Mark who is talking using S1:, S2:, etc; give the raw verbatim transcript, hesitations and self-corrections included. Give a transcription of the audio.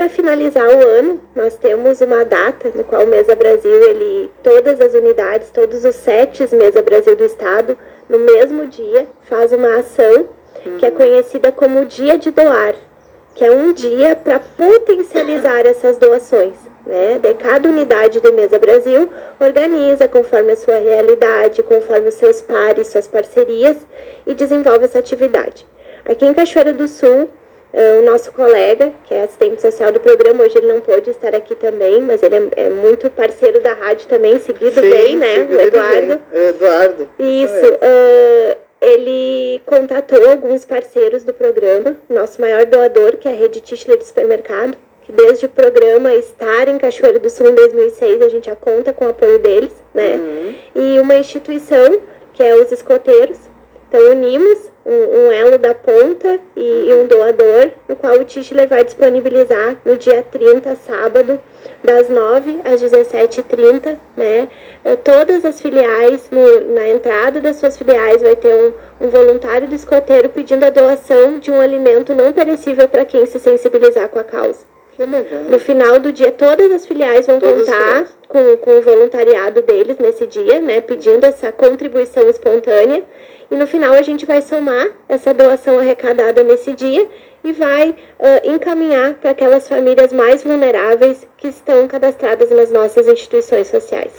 S1: Para finalizar o ano, nós temos uma data no qual o Mesa Brasil, ele, todas as unidades, todos os sete Mesa Brasil do Estado, no mesmo dia, faz uma ação uhum. que é conhecida como Dia de Doar, que é um dia para potencializar essas doações. Né? De cada unidade do Mesa Brasil organiza conforme a sua realidade, conforme os seus pares, suas parcerias e desenvolve essa atividade. Aqui em Cachoeira do Sul, Uh, o nosso colega, que é assistente social do programa, hoje ele não pôde estar aqui também, mas ele é, é muito parceiro da rádio também, seguido sim, bem, né, o Eduardo.
S2: Bem. Eduardo.
S1: Isso, uh, ele contatou alguns parceiros do programa, nosso maior doador, que é a Rede Tischler de Supermercado, que desde o programa estar em Cachoeira do Sul em dois mil e seis, a gente já conta com o apoio deles, né, uhum. e uma instituição, que é os escoteiros. Então, unimos um, um elo da ponta e, e um doador, no qual o Tischler vai disponibilizar no dia trinta, sábado, das nove às dezessete e trinta, né? Todas as filiais, no, na entrada das suas filiais, vai ter um, um voluntário do escoteiro pedindo a doação de um alimento não perecível para quem se sensibilizar com a causa. No final do dia, todas as filiais vão todos contar com, com o voluntariado deles nesse dia, né? Pedindo essa contribuição espontânea. E no final a gente vai somar essa doação arrecadada nesse dia e vai uh, encaminhar para aquelas famílias mais vulneráveis que estão cadastradas nas nossas instituições sociais.